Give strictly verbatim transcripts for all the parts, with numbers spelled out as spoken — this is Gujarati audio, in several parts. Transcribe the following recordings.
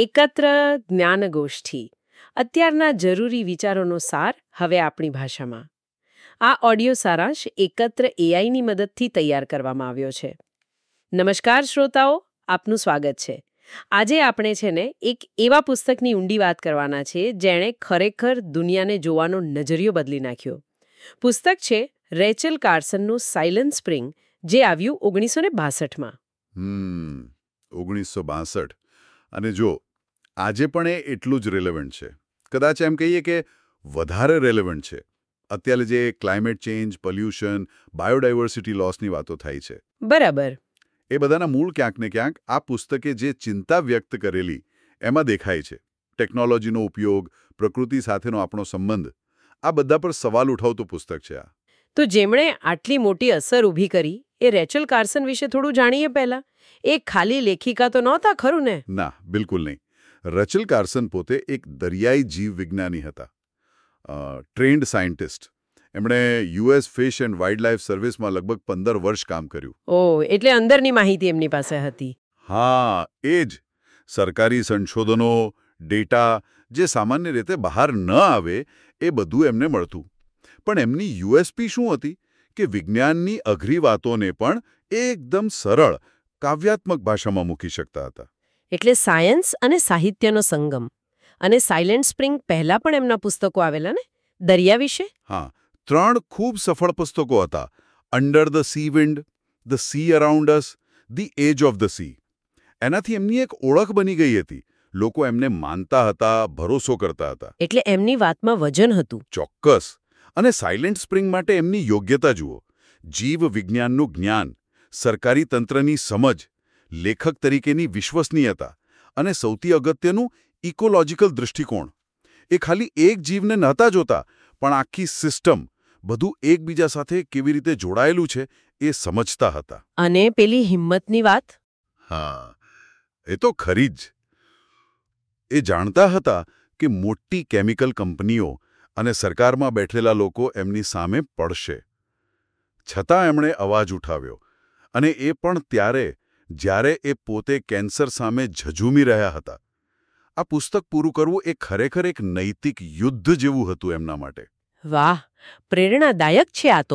એકત્ર જ્ઞાનગોષ્ઠી અત્યારના જરૂરી વિચારોનો સાર હવે આપણી ભાષામાં. આ ઓડિયો સારાંશ એકત્ર એઆઈની મદદથી તૈયાર કરવામાં આવ્યો છે. નમસ્કાર શ્રોતાઓ, આપનું સ્વાગત છે. આજે આપણે છે ને એક એવા પુસ્તકની ઊંડી વાત કરવાના છે જેણે ખરેખર દુનિયાને જોવાનો નજરિયો બદલી નાખ્યો. પુસ્તક છે રેચલ કાર્સનનું સાયલન્ટ સ્પ્રિંગ, જે આવ્યું ઓગણીસો ને બાસઠમાં. હમ ઓગણીસો બાસઠ અને જો આજે પણ એ એટલું જ રિલેવન્ટ છે. કદાચ એમ કહીએ કે વધારે રેલેવન્ટ છે. અત્યારે જે ક્લાઇમેટ ચેન્જ, પોલ્યુશન, બાયોડાયવર્સિટી લોસની વાતો થાય છે, બરાબર. એ બધાના મૂળ ક્યાંક ને ક્યાંક આ પુસ્તકે જે ચિંતા વ્યક્ત કરેલી એમાં દેખાય છે. ટેકનોલોજીનો ઉપયોગ, પ્રકૃતિ સાથેનો આપણો સંબંધ, આ બધા પર સવાલ ઉઠાવતું પુસ્તક છે આ. તો જેમણે આટલી મોટી અસર ઊભી કરી એ રેચલ કાર્સન વિશે થોડું જાણીએ પહેલા. એ ખાલી લેખિકા તો નહોતા, ખરું ને? ના, બિલકુલ નહીં. રેચલ કાર્સન પોતે એક દરિયાઈ જીવ વિજ્ઞાની હતા, ટ્રેન્ડ સાયન્ટિસ્ટ. એમણે યુએસ ફિશ એન્ડ વાઇલ્ડલાઇફ સર્વિસમાં લગભગ પંદર વર્ષ કામ કર્યું. ઓહ, એટલે અંદરની માહિતી એમની પાસે હતી. હા, એ જ. સરકારી સંશોધનો, ડેટા જે સામાન્ય રીતે બહાર ન આવે એ બધું એમને મળતું. પણ એમની યુએસપી શું હતી કે વિજ્ઞાનની અઘરી વાતોને પણ એકદમ સરળ, કાવ્યાત્મક ભાષામાં મૂકી શકતા હતા. એટલે સાયન્સ અને સાહિત્યનો સંગમ. અને સાયલેન્ટ સ્પ્રિંગ પહેલા પણ એમના પુસ્તકો આવેલા ને, દરિયા વિશે? હા, ત્રણ ખૂબ સફળ પુસ્તકો હતા. Under the sea wind, the sea around us, the edge of the sea. એનાથી એમની એક ઓળખ બની ગઈ હતી. લોકો એમને માનતા હતા, ભરોસો કરતા હતા. એટલે એમની વાતમાં વજન હતું. ચોક્કસ. અને સાયલેન્ટ સ્પ્રિંગ માટે એમની યોગ્યતા જુઓ. જીવ વિજ્ઞાનનું જ્ઞાન, સરકારી તંત્રની સમજ, લેખક તરીકેની વિશ્વસનીયતા અને સૌથી અગત્યનું ઇકોલોજીકલ દૃષ્ટિકોણ. એ ખાલી એક જીવને નહોતા જોતા, પણ આખી સિસ્ટમ, બધું એકબીજા સાથે કેવી રીતે જોડાયેલું છે એ સમજતા હતા. અને પેલી હિંમતની વાત? હા, એ તો ખરી જ. એ જાણતા હતા કે મોટી કેમિકલ કંપનીઓ અને સરકારમાં બેઠેલા લોકો એમની સામે પડશે. છતાં એમણે અવાજ ઉઠાવ્યો, અને એ પણ ત્યારે જ્યારે એ પોતે કેન્સર સામે ઝઝૂમી રહ્યા હતા. આ પુસ્તક પૂરું કરવું એ ખરેખર એક નૈતિક યુદ્ધ જેવું હતું એમના માટે. વાહ, પ્રેરણાદાયક છે આ તો.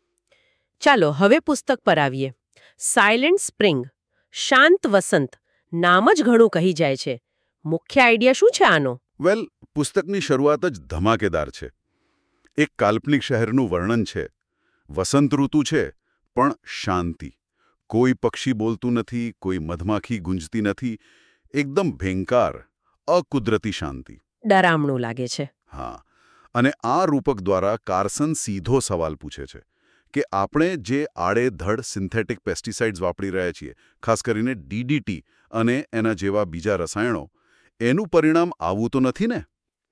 ચાલો હવે પુસ્તક પર આવીએ. સાયલેન્ટ સ્પ્રિંગ, શાંત વસંત, નામ જ ઘણું કહી જાય છે. મુખ્ય આઈડિયા શું છે આનો? વેલ, પુસ્તકની શરૂઆત જ ધમાકેદાર છે. એક કાલ્પનિક શહેરનું વર્ણન છે. વસંત ઋતુ છે, પણ શાંતિ. કોઈ પક્ષી બોલતું નથી, કોઈ મધમાખી ગુંજતી નથી. એકદમ ભયંકર, અકુદરતી શાંતિ. ડરામણું લાગે છે. હા, અને આ રૂપક દ્વારા કાર્સન સીધો સવાલ પૂછે છે કે આપણે જે આડેધડ સિન્થેટિક પેસ્ટિસાઇડ્સ વાપરી રહ્યા છીએ, ખાસ કરીને ડીડીટી અને એના જેવા બીજા રસાયણો, એનું પરિણામ આવું તો નથી ને?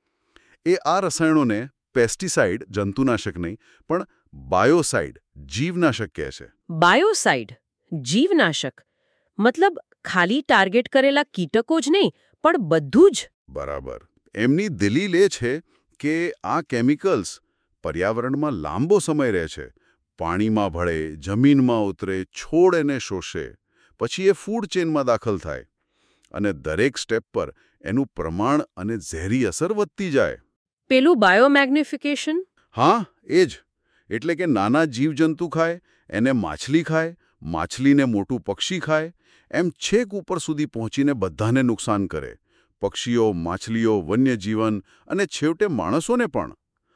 એ આ રસાયણોને પેસ્ટિસાઇડ, જંતુનાશક નહીં, પણ બાયોસાઇડ, જીવનાશક કહે છે. બાયોસાઇડ, જીવનાશક? મતલબ ખાલી ટાર્ગેટ કરેલા કીટકો જ નહીં, પણ બધું જ? બરાબર. એમની દલીલ એ છે કે આ કેમિકલ્સ પર્યાવરણમાં લાંબો સમય રહે છે, પાણીમાં ભળે, જમીનમાં ઉતરે, છોડ એને શોષે, પછી એ ફૂડ ચેઇનમાં દાખલ થાય, અને દરેક સ્ટેપ પર એનું પ્રમાણ અને ઝેરી અસર વધતી જાય. પેલું બાયોમેગ્નિફિકેશન? હા, એ જ. એટલે કે નાના જીવજંતુ ખાય, એને માછલી ખાય, માછલીને મોટું પક્ષી ખાય, એમ છેક ઉપર સુધી પહોંચીને બધાને નુકસાન કરે. પક્ષીઓ, માછલીઓ, વન્યજીવન અને છેવટે માણસોને પણ.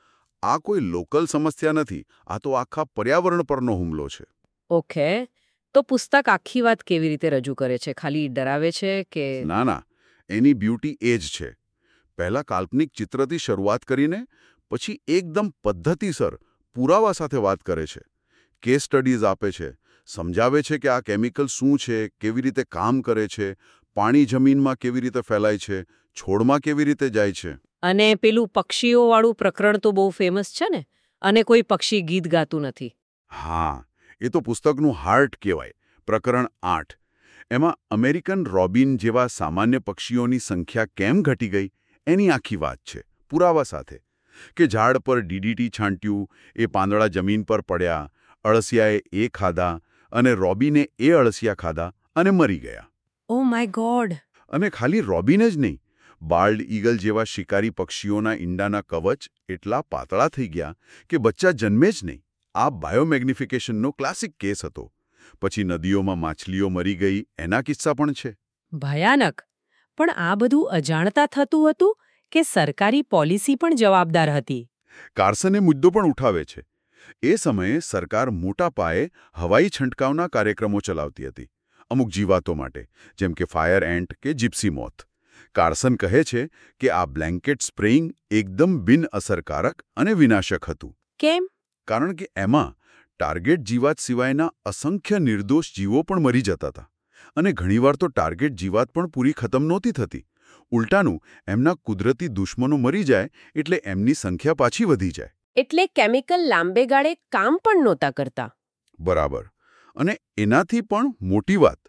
આ કોઈ લોકલ સમસ્યા નથી, આ તો આખા પર્યાવરણ પરનો હુમલો છે. ઓકે, તો પુસ્તક આખી વાત કેવી રીતે રજૂ કરે છે? ખાલી ડરાવે છે કે? ના ના, એની બ્યુટી એ જ છે. પહેલા કાલ્પનિક ચિત્રથી શરૂઆત કરીને પછી એકદમ પદ્ધતિસર પુરાવા સાથે વાત કરે છે. કેસ સ્ટડીઝ આપે છે, સમજાવે છે કે આ કેમિકલ શું છે, કેવી રીતે કામ કરે છે, પાણી જમીનમાં કેવી રીતે ફેલાય છે, છોડમાં કેવી રીતે જાય છે. અને પેલું પક્ષીઓવાળું પ્રકરણ તો બહુ ફેમસ છે ને, અને કોઈ પક્ષી ગીત ગાતું નથી. હા, એ તો પુસ્તકનું હાર્ટ કહેવાય. પ્રકરણ આઠ. એમાં અમેરિકન રોબિન જેવા સામાન્ય પક્ષીઓની સંખ્યા કેમ ઘટી ગઈ એની આખી વાત છે, પુરાવા સાથે. કે ઝાડ પર ડીડીટી છાંટ્યું, એ પાંદડા જમીન પર પડ્યા, અળસિયાએ એ ખાધા, અને રોબિને એ અળસિયા ખાધા અને મરી ગયા. Oh my god! અને ખાલી રોબિન જ નહીં, બાલ્ડ ઈગલ જેવા શિકારી પક્ષીઓના ઈંડાના કવચ એટલા પાતળા થઈ ગયા કે બચ્ચા જન્મે જ નહીં. આ બાયોમેગ્નિફિકેશનનો ક્લાસિક કેસ હતો. પછી નદીઓમાં માછલીઓ મરી ગઈ એના કિસ્સા પણ છે. ભયાનક. પણ આ બધું અજાણતા થતું હતું કે સરકારી પોલિસી પણ જવાબદાર હતી? કાર્સને મુદ્દો પણ ઉઠાવે છે. એ સમયે સરકાર મોટા પાયે હવાઈ છંટકાવના કાર્યક્રમો ચલાવતી હતી, અમુક જીવાતો માટે, જેમ કે ફાયર એન્ટ કે જીપ્સી મોથ. કાર્સન કહે છે કે આ બ્લેન્કેટ સ્પ્રેઇંગ એકદમ બિનઅસરકારક અને વિનાશક હતું. કેમ? કારણ કે એમાં ટાર્ગેટ જીવાત સિવાયના અસંખ્ય નિર્દોષ જીવો પણ મરી જતા હતા. અને ઘણીવાર તો ટાર્ગેટ જીવાત પણ પૂરી ખતમ નહોતી થતી. ઉલટાનું, એમના કુદરતી દુશ્મનો મરી જાય એટલે એમની સંખ્યા પાછી વધી જાય. એટલે કેમિકલ લાંબે ગાળે કામ પણ નહોતા કરતા. બરાબર. અને એનાથી પણ મોટી વાત,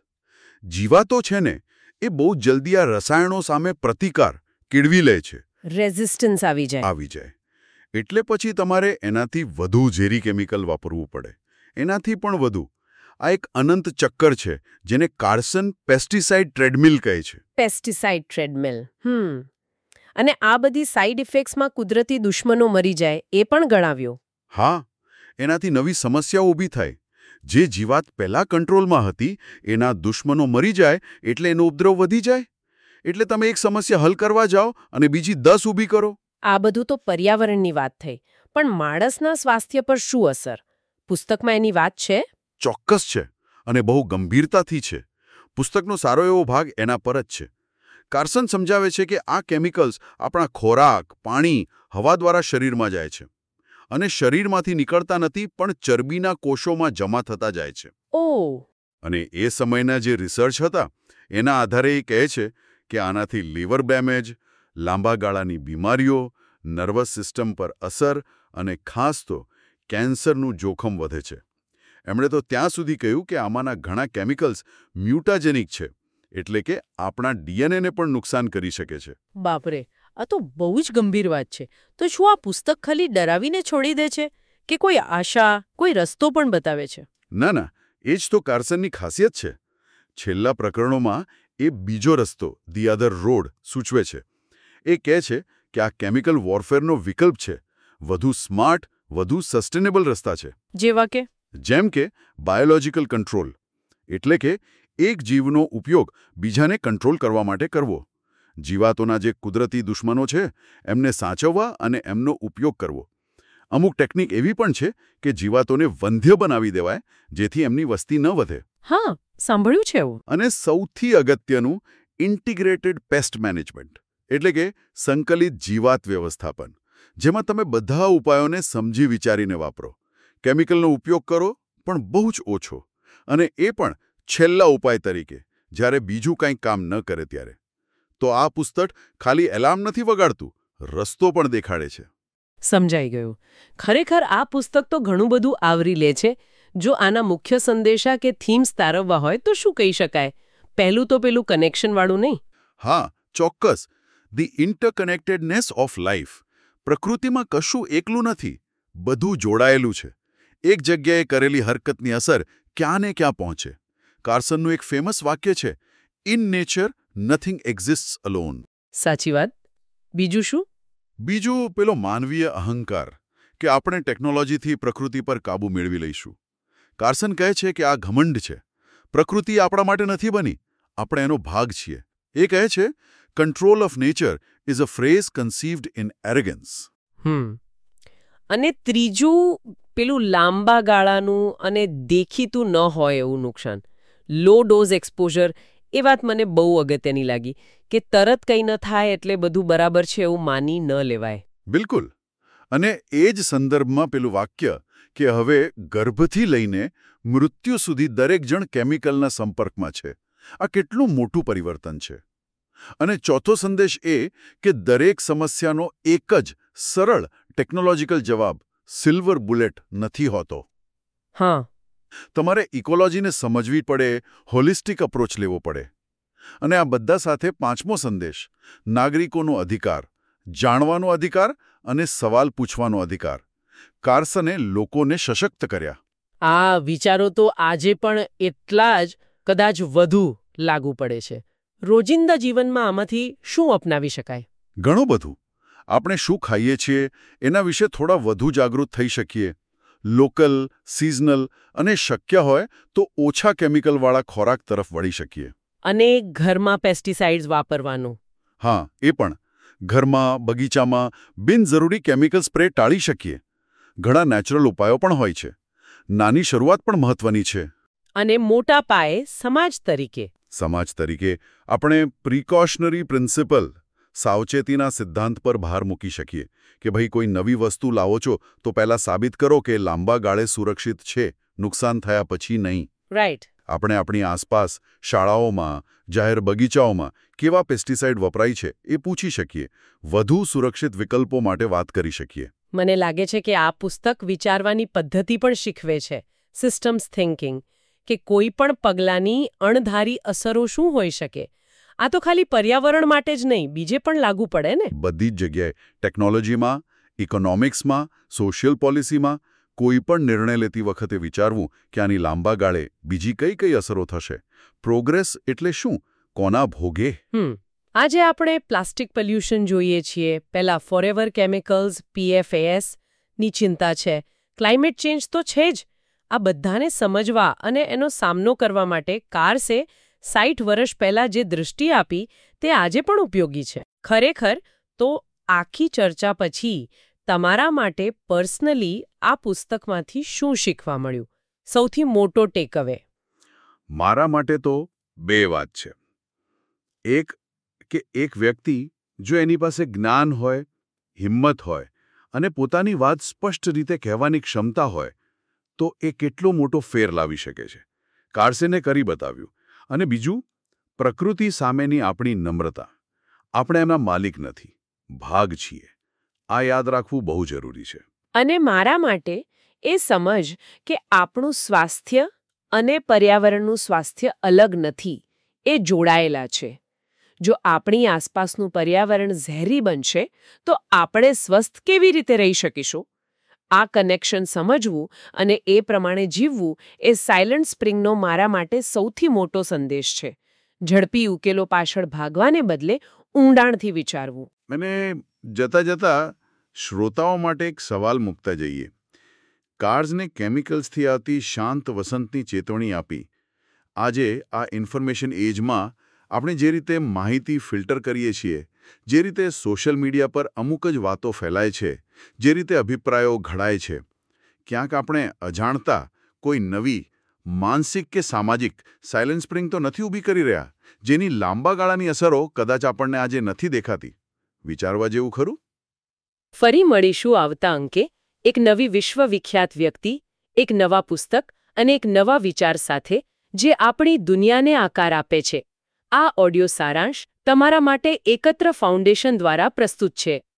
જીવાતો છે ને એ બહુ જલ્દી આ રસાયણો સામે પ્રતિકાર કેળવી લે છે. રેઝિસ્ટન્સ આવી જાય. આવી જાય. એટલે પછી તમારે એનાથી વધુ ઝેરી કેમિકલ વાપરવું પડે. એનાથી પણ વધુ. આ એક અનંત ચક્કર છે જેને કાર્સન પેસ્ટિસાઇડ ટ્રેડમિલ કહે છે. Pesticide treadmill. હમ અને આ બધી સાઇડ ઇફેક્ટ્સમાં કુદરતી દુશ્મનો મરી જાય એ પણ ગણાવ્યો. હા, એનાથી નવી સમસ્યાઓ ઊભી થાય. જે જીવાત પહેલા કંટ્રોલમાં હતી એના દુશ્મનો મરી જાય એટલે એનો ઉપદ્રવ વધી જાય. એટલે તમે એક સમસ્યા હલ કરવા જાઓ અને બીજી દસ ઊભી કરો. આ બધું તો પર્યાવરણની વાત થઈ, પણ માણસના સ્વાસ્થ્ય પર શું અસર? પુસ્તકમાં એની વાત છે? ચોક્કસ છે, અને બહુ ગંભીરતાથી છે. પુસ્તકનો સારો એવો ભાગ એના પર જ છે. કાર્સન સમજાવે છે કે આ કેમિકલ્સ આપણા ખોરાક, પાણી, હવા દ્વારા શરીરમાં જાય છે. અને શરીરમાંથી નીકળતા નથી પણ ચરબીના કોષોમાં જમા થતા જાય છે. ઓહ! અને એ સમયના જે રિસર્ચ હતા એના આધારે એ કહે છે કે આનાથી લીવર ડેમેજ, લાંબા ગાળાની બીમારીઓ, નર્વસ સિસ્ટમ પર અસર અને ખાસ તો કેન્સરનું જોખમ વધે છે. એમણે તો ત્યાં સુધી કહ્યું કે આમાંના ઘણા કેમિકલ્સ મ્યુટાજેનિક છે, એટલે કે આપણા ડીએનએને પણ નુકસાન કરી શકે છે. બાપરે, આ તો બહુ જ ગંભીર વાત છે. તો શું આ પુસ્તક ખાલી ડરાવીને છોડી દે છે કે કોઈ આશા, કોઈ રસ્તો પણ બતાવે છે? ના ના, એ જ તો કાર્સનની ખાસિયત છે. છેલ્લા પ્રકરણોમાં એ બીજો રસ્તો, ધી અધર રોડ, સૂચવે છે. એ કહે છે કે આ કેમિકલ વોરફેરનો વિકલ્પ છે, વધુ સ્માર્ટ, વધુ સસ્ટેનેબલ રસ્તા છે. જેવા કે? જેમ કે બાયોલોજિકલ કંટ્રોલ, એટલે કે એક જીવનો ઉપયોગ બીજાને કંટ્રોલ કરવા માટે કરવો. જીવાતોના જે કુદરતી દુશ્મનો છે એમને સાચવવા અને એમનો ઉપયોગ કરવો. અમુક ટેકનિક એવી પણ છે કે જીવાતોને વંધ્ય બનાવી દેવાય જેથી એમની વસ્તી ન વધે. હા, સાંભળ્યું છે એવું. અને સૌથી અગત્યનું ઇન્ટિગ્રેટેડ પેસ્ટ મેનેજમેન્ટ, એટલે કે સંકલિત જીવાત વ્યવસ્થાપન, જેમાં તમે બધા ઉપાયોને સમજી વિચારીને વાપરો. કેમિકલનો ઉપયોગ કરો પણ બહુ જ ઓછો, અને એ પણ છેલ્લા ઉપાય તરીકે, જ્યારે બીજું કંઈ કામ ન કરે ત્યારે. તો આ પુસ્તક ખાલી એલાર્મ નથી વગાડતું, રસ્તો પણ દેખાડે છે. સમજાઈ ગયું. ખરેખર આ પુસ્તક તો ઘણું બધું આવરી લે છે. જો આના મુખ્ય સંદેશા કે થીમ્સ તારવવા હોય તો શું કહી શકાય? પહેલું તો પેલું કનેક્શનવાળું નહીં? હા, ચોક્કસ. The interconnectedness of life. પ્રકૃતિમાં કશું એકલું નથી, બધું જોડાયેલું છે. એક જગ્યાએ કરેલી હરકતની અસર ક્યાં ને ક્યાં પહોંચે. કાર્સનનું એક ફેમસ વાક્ય છે, in nature nothing exists alone. સાચી વાત. બીજું શું? બીજું પેલો માનવીય અહંકાર, કે આપણે ટેકનોલોજીથી પ્રકૃતિ પર કાબૂ મેળવી લઈશું. કાર્સન કહે છે કે આ ઘમંડ છે. પ્રકૃતિ આપણા માટે નથી બની, આપણે એનો ભાગ છીએ. એ કહે છે, control of nature is a phrase conceived in arrogance. હમ અને ત્રીજું પેલું લાંબા ગાળાનું અને દેખીતું ન હોય એવું નુકસાન, લો ડોઝ એક્સપોઝર. એ વાત મને બહુ અગત્યની લાગી કે તરત કંઈ ન થાય એટલે બધું બરાબર છે એવું માની ન લેવાય. બિલકુલ. અને એ જ સંદર્ભમાં પેલું વાક્ય કે હવે ગર્ભથી લઈને મૃત્યુ સુધી દરેક જણ કેમિકલના સંપર્કમાં છે. આ કેટલું મોટું પરિવર્તન છે. અને ચોથો સંદેશ એ કે દરેક સમસ્યાનો એક જ સરળ ટેકનોલોજીકલ જવાબ, સિલ્વર બુલેટ, નથી હોતો. હા, તમારે ઇકોલોજીને સમજવી પડે, હોલિસ્ટિક અપ્રોચ લેવો પડે. અને આ બધા સાથે પાંચમો સંદેશ, નાગરિકોનો અધિકાર, જાણવાનો અધિકાર અને સવાલ પૂછવાનો અધિકાર. કાર્સને લોકોને સશક્ત કર્યા. આ વિચારો તો આજે પણ એટલા જ, કદાચ વધુ લાગુ પડે છે. રોજિંદા જીવનમાં આમાંથી શું અપનાવી શકાય? ઘણું બધું. આપણે શું ખાઈએ છીએ એના વિશે થોડા વધુ જાગૃત થઈ શકીએ. લોકલ, સિઝનલ અને શક્ય હોય તો ઓછા કેમિકલવાળા ખોરાક તરફ વળી શકીએ. અને ઘરમાં પેસ્ટિસાઇડ્સ વાપરવાનું. હા, એ પણ. ઘરમાં, બગીચામાં બિનજરૂરી કેમિકલ સ્પ્રે ટાળી શકીએ. ઘણા નેચરલ ઉપાયો પણ હોય છે. નાની શરૂઆત પણ મહત્વની છે. અને મોટા પાયે સમાજ તરીકે સમાજ તરીકે આપણે પ્રિકોશનરી પ્રિન્સિપલ, સાવચેતીના સિદ્ધાંત પર ભાર મૂકી શકીએ કે ભાઈ કોઈ નવી વસ્તુ લાવો છો તો પહેલાં સાબિત કરો કે લાંબા ગાળે સુરક્ષિત છે, નુકસાન થયા પછી નહીં. રાઈટ. આપણે આપણી આસપાસ, શાળાઓમાં, જાહેર બગીચાઓમાં કેવા પેસ્ટિસાઇડ વપરાય છે એ પૂછી શકીએ. વધુ સુરક્ષિત વિકલ્પો માટે વાત કરી શકીએ. મને લાગે છે કે આ પુસ્તક વિચારવાની પદ્ધતિ પણ શીખવે છે, સિસ્ટમ્સ થિંકિંગ, કે કોઈ પણ પગલાંની અણધારી અસરો શું હોઈ શકે. આ તો ખાલી પર્યાવરણ માટે જ નહીં, બીજે પણ લાગુ પડે ને. બધી જ જગ્યાએ, ટેકનોલોજીમાં, ઇકોનોમિક્સમાં, સોશિયલ પોલિસીમાં કોઈ પણ નિર્ણય લેતી વખતે વિચારવું કે આની લાંબા ગાળે બીજી કઈ કઈ અસરો થશે. પ્રોગ્રેસ એટલે શું, કોના ભોગે. હમ આજે આપણે પ્લાસ્ટિક પોલ્યુશન જોઈએ છીએ, પહેલા ફોરેવર કેમિકલ્સ, પીએફએસ ની ચિંતા છે, ક્લાઇમેટ ચેન્જ તો છે જ. આ બધાને સમજવા અને એનો સામનો કરવા માટે કાર્સે સાઠ વર્ષ પહેલા જે દૃષ્ટિ આપી તે આજે પણ ઉપયોગી છે. ખરેખર તો આખી ચર્ચા પછી તમારા માટે પર્સનલી આ પુસ્તકમાંથી શું શીખવા મળ્યું? સૌથી મોટો ટેકઅવે? મારા માટે તો બે વાત છે. એક કે એક વ્યક્તિ જો એની પાસે જ્ઞાન હોય, હિંમત હોય અને પોતાની વાત સ્પષ્ટ રીતે કહેવાની ક્ષમતા હોય તો એ કેટલો મોટો ફેર લાવી શકે છે. કાર્સેને કરી બતાવ્યું. અને બીજું, પ્રકૃતિ સામેની આપણી નમ્રતા. આપણે એમના માલિક નથી, ભાગ છીએ. આ યાદ રાખવું બહુ જરૂરી છે. અને મારા માટે એ સમજ કે આપણું સ્વાસ્થ્ય અને પર્યાવરણનું સ્વાસ્થ્ય અલગ નથી, એ જોડાયેલા છે. જો આપણી આસપાસનું પર્યાવરણ ઝેરી બનશે તો આપણે સ્વસ્થ કેવી રીતે રહી શકીશું? આ કનેક્શન સમજવું અને એ પ્રમાણે જીવવું એ સાયલન્ટ સ્પ્રિંગનો મારા માટે સૌથી મોટો સંદેશ છે. ઝડપી ઉકેલો પાછળ ભાગવાને બદલે ઊંડાણથી વિચારવું. અને જતા જતા શ્રોતાઓ માટે એક સવાલ મૂકતા જઈએ. કાર્સને કેમિકલ્સથી આવતી શાંત વસંતની ચેતવણી આપી. આજે આ ઇન્ફોર્મેશન એજમાં આપણે જે રીતે માહિતી ફિલ્ટર કરીએ છીએ, જે રીતે સોશિયલ મીડિયા પર અમુક જ વાતો ફેલાય છે, જે રીતે અભિપ્રાયો ઘડાય છે, ક્યાંક આપણે અજાણતા કોઈ નવી માનસિક કે સામાજિક સાયલન્ટ સ્પ્રિંગ તો નથી ઊભી કરી રહ્યા, જેની લાંબા ગાળાની અસરો કદાચ આપણને આજે નથી દેખાતી. વિચારવા જેવું ખરું? ફરી મળીશું આવતા અંકે એક નવી વિશ્વવિખ્યાત વ્યક્તિ, એક નવા પુસ્તક અને એક નવા વિચાર સાથે જે આપણી દુનિયાને આકાર આપે છે. આ ઓડિયો સારાંશ તમારા માટે એકત્ર ફાઉન્ડેશન દ્વારા પ્રસ્તુત છે.